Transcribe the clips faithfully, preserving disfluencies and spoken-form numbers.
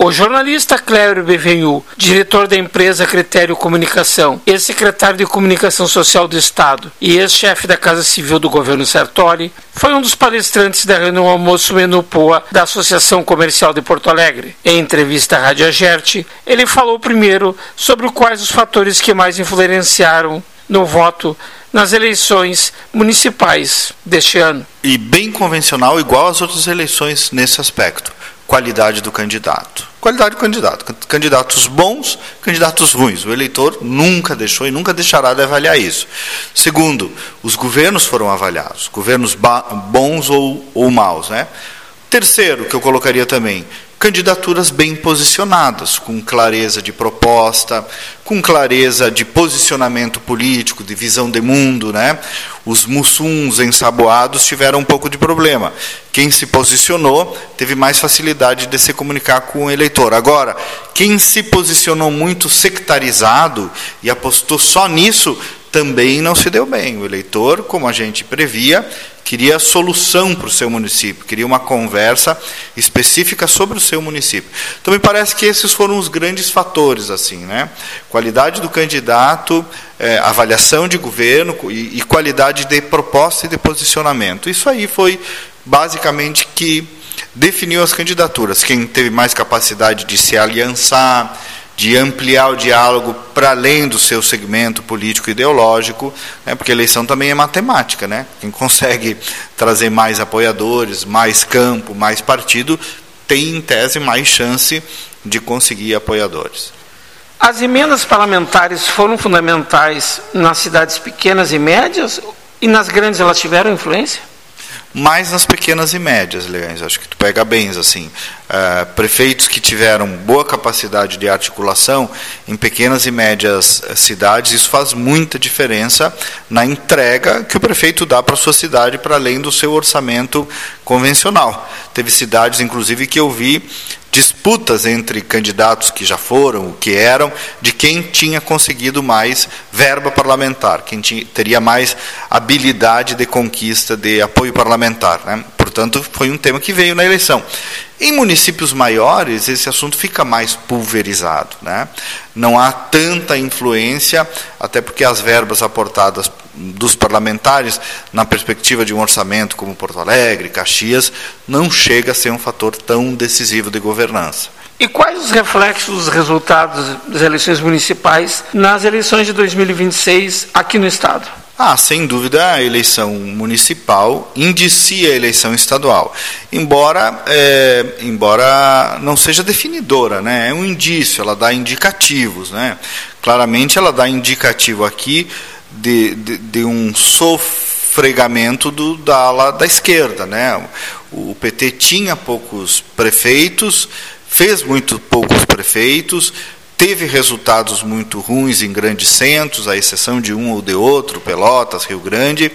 O jornalista Cléber Bevenhu, diretor da empresa Critério Comunicação, ex-secretário de Comunicação Social do Estado e ex-chefe da Casa Civil do governo Sartori, foi um dos palestrantes da reunião Almoço Menu Poa da Associação Comercial de Porto Alegre. Em entrevista à Rádio Agerte, ele falou primeiro sobre quais os fatores que mais influenciaram no voto nas eleições municipais deste ano. E bem convencional, igual às outras eleições nesse aspecto. Qualidade do candidato. Qualidade do candidato. Candidatos bons, candidatos ruins. O eleitor nunca deixou e nunca deixará de avaliar isso. Segundo, os governos foram avaliados. Governos bons ou, ou maus, né? Terceiro, que eu colocaria também, candidaturas bem posicionadas, com clareza de proposta, com clareza de posicionamento político, de visão de mundo, né? Os mussuns ensaboados tiveram um pouco de problema. Quem se posicionou teve mais facilidade de se comunicar com o eleitor. Agora, quem se posicionou muito sectarizado e apostou só nisso, também não se deu bem. O eleitor, como a gente previa, queria solução para o seu município, queria uma conversa específica sobre o seu município. Então, me parece que esses foram os grandes fatores, assim, né? Qualidade do candidato, é, avaliação de governo e, e qualidade de proposta e de posicionamento. Isso aí foi basicamente que definiu as candidaturas. Quem teve mais capacidade de se aliançar, de ampliar o diálogo para além do seu segmento político ideológico, né, porque a eleição também é matemática, né? Quem consegue trazer mais apoiadores, mais campo, mais partido, tem, em tese, mais chance de conseguir apoiadores. As emendas parlamentares foram fundamentais nas cidades pequenas e médias, e nas grandes elas tiveram influência? Mais nas pequenas e médias, Leões, acho que tu pega bem, assim, uh, prefeitos que tiveram boa capacidade de articulação em pequenas e médias cidades, isso faz muita diferença na entrega que o prefeito dá para a sua cidade, para além do seu orçamento convencional. Teve cidades, inclusive, que eu vi disputas entre candidatos que já foram, o que eram, de quem tinha conseguido mais verba parlamentar, quem tinha, teria mais habilidade de conquista de apoio parlamentar, né? Portanto, foi um tema que veio na eleição. Em municípios maiores, esse assunto fica mais pulverizado, né? Não há tanta influência, até porque as verbas aportadas dos parlamentares, na perspectiva de um orçamento como Porto Alegre, Caxias, não chega a ser um fator tão decisivo de governança. E quais os reflexos dos resultados das eleições municipais nas eleições de dois mil e vinte e seis aqui no Estado? Ah, sem dúvida, a eleição municipal indicia a eleição estadual, embora, é, embora não seja definidora, né? É um indício, ela dá indicativos, né? Claramente ela dá indicativo aqui de, de, de um sofregamento do, da ala da esquerda, né? O P T tinha poucos prefeitos, fez muito poucos prefeitos, teve resultados muito ruins em grandes centros, à exceção de um ou de outro, Pelotas, Rio Grande.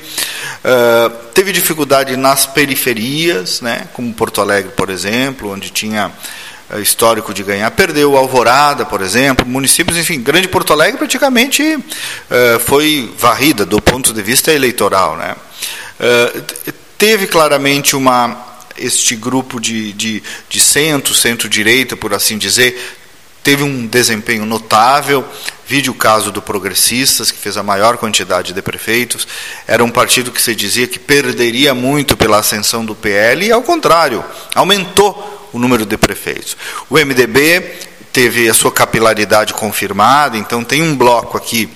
Uh, teve dificuldade nas periferias, né, como Porto Alegre, por exemplo, onde tinha uh, histórico de ganhar. Perdeu Alvorada, por exemplo, municípios, enfim, Grande Porto Alegre praticamente uh, foi varrida do ponto de vista eleitoral, né. Uh, teve claramente uma, este grupo de, de, de centro, centro-direita, por assim dizer, teve um desempenho notável. Vide o caso do Progressistas, que fez a maior quantidade de prefeitos. Era um partido que se dizia que perderia muito pela ascensão do P L, e, ao contrário, aumentou o número de prefeitos. O M D B teve a sua capilaridade confirmada, então tem um bloco aqui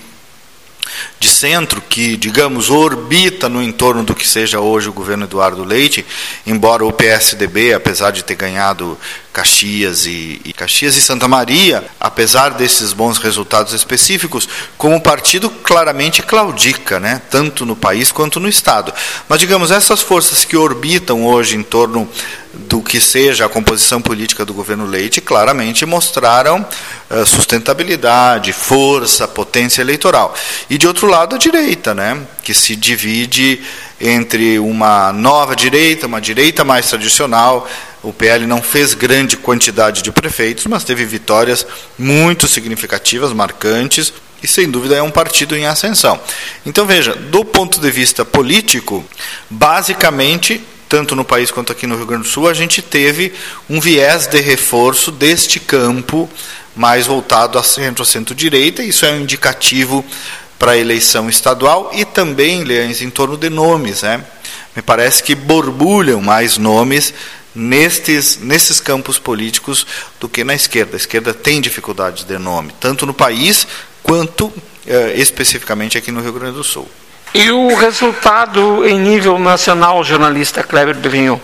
de centro que, digamos, orbita no entorno do que seja hoje o governo Eduardo Leite, embora o P S D B, apesar de ter ganhado Caxias e, e Caxias e Santa Maria, apesar desses bons resultados específicos, como partido claramente claudica, né, tanto no país quanto no Estado. Mas, digamos, essas forças que orbitam hoje em torno do que seja a composição política do governo Leite, claramente mostraram uh, sustentabilidade, força, potência eleitoral. E, de outro lado, a direita, né, que se divide entre uma nova direita, uma direita mais tradicional. O P L não fez grande quantidade de prefeitos, mas teve vitórias muito significativas, marcantes, e sem dúvida é um partido em ascensão. Então, veja, do ponto de vista político, basicamente tanto no país quanto aqui no Rio Grande do Sul, a gente teve um viés de reforço deste campo mais voltado a centro, a centro-direita. Isso é um indicativo para a eleição estadual e também, Leães, em torno de nomes, né? Me parece que borbulham mais nomes nestes, nesses campos políticos do que na esquerda. A esquerda tem dificuldade de nome, tanto no país quanto eh, especificamente aqui no Rio Grande do Sul. E o resultado em nível nacional, jornalista Kleber Bevenhu?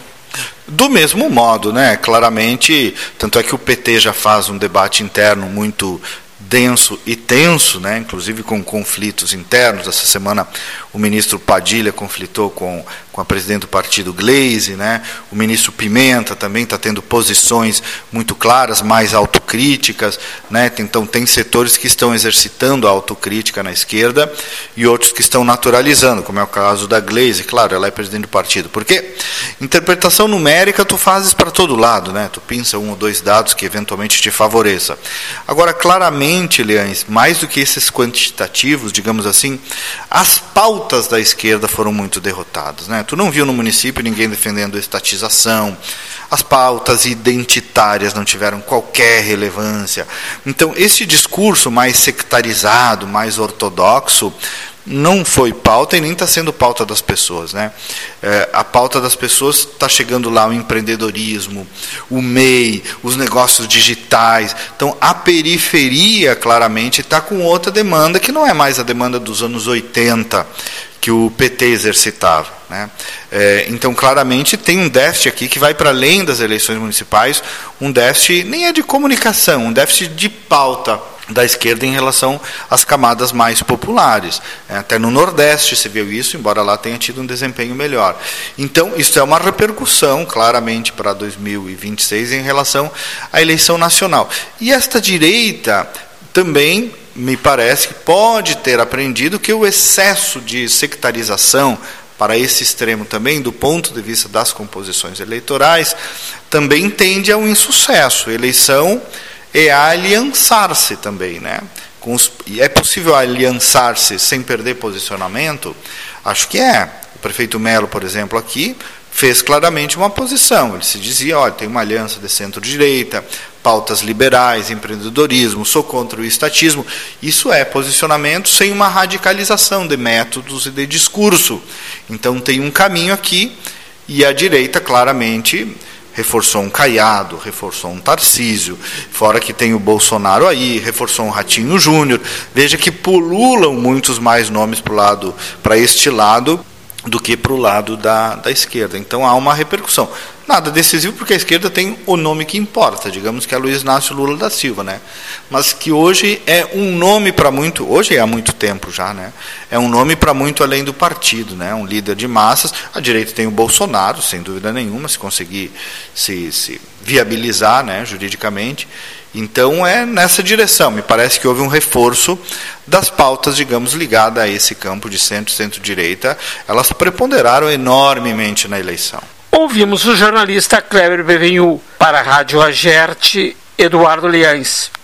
Do mesmo modo, né? Claramente, tanto é que o P T já faz um debate interno muito denso e tenso, né? Inclusive com conflitos internos. Essa semana o ministro Padilha conflitou com, com a presidente do partido, Gleisi, né? O ministro Pimenta também está tendo posições muito claras, mais autocríticas, né? Então tem setores que estão exercitando a autocrítica na esquerda e outros que estão naturalizando, como é o caso da Gleisi. Claro, ela é presidente do partido. Porque interpretação numérica tu fazes para todo lado, né? Tu pinça um ou dois dados que eventualmente te favoreça. Agora, claramente, Leães, mais do que esses quantitativos, digamos assim, as pautas da esquerda foram muito derrotadas, né? Tu não viu no município ninguém defendendo estatização, as pautas identitárias não tiveram qualquer relevância. Então, esse discurso mais sectarizado, mais ortodoxo, não foi pauta e nem está sendo pauta das pessoas, né? É, a pauta das pessoas está chegando lá o empreendedorismo, o M E I, os negócios digitais. Então, a periferia, claramente, está com outra demanda, que não é mais a demanda dos anos oitenta, que o P T exercitava, né? É, então, claramente, tem um déficit aqui que vai para além das eleições municipais, um déficit, nem é de comunicação, um déficit de pauta da esquerda em relação às camadas mais populares. Até no Nordeste se viu isso, embora lá tenha tido um desempenho melhor. Então, isso é uma repercussão, claramente, para dois mil e vinte e seis em relação à eleição nacional. E esta direita também, me parece, que pode ter aprendido que o excesso de sectarização para esse extremo também, do ponto de vista das composições eleitorais, também tende a um insucesso. Eleição é aliançar-se também, né? Com os, e é possível aliançar-se sem perder posicionamento? Acho que é. O prefeito Melo, por exemplo, aqui, fez claramente uma posição. Ele se dizia, olha, tem uma aliança de centro-direita, pautas liberais, empreendedorismo, sou contra o estatismo. Isso é posicionamento sem uma radicalização de métodos e de discurso. Então tem um caminho aqui, e a direita claramente reforçou um Caiado, reforçou um Tarcísio, fora que tem o Bolsonaro aí, reforçou um Ratinho Júnior. Veja que pululam muitos mais nomes para lado, para este lado do que para o lado da, da esquerda. Então há uma repercussão. Nada decisivo, porque a esquerda tem o nome que importa, digamos que é Luiz Inácio Lula da Silva, né? Mas que hoje é um nome para muito, hoje é há muito tempo já, né? É um nome para muito além do partido, né? Um líder de massas. A direita tem o Bolsonaro, sem dúvida nenhuma, se conseguir se, se viabilizar, né, juridicamente. Então é nessa direção. Me parece que houve um reforço das pautas, digamos, ligadas a esse campo de centro, centro-direita. Elas preponderaram enormemente na eleição. Ouvimos o jornalista Kleber Bevenhu. Para a Rádio Agerte, Eduardo Leães.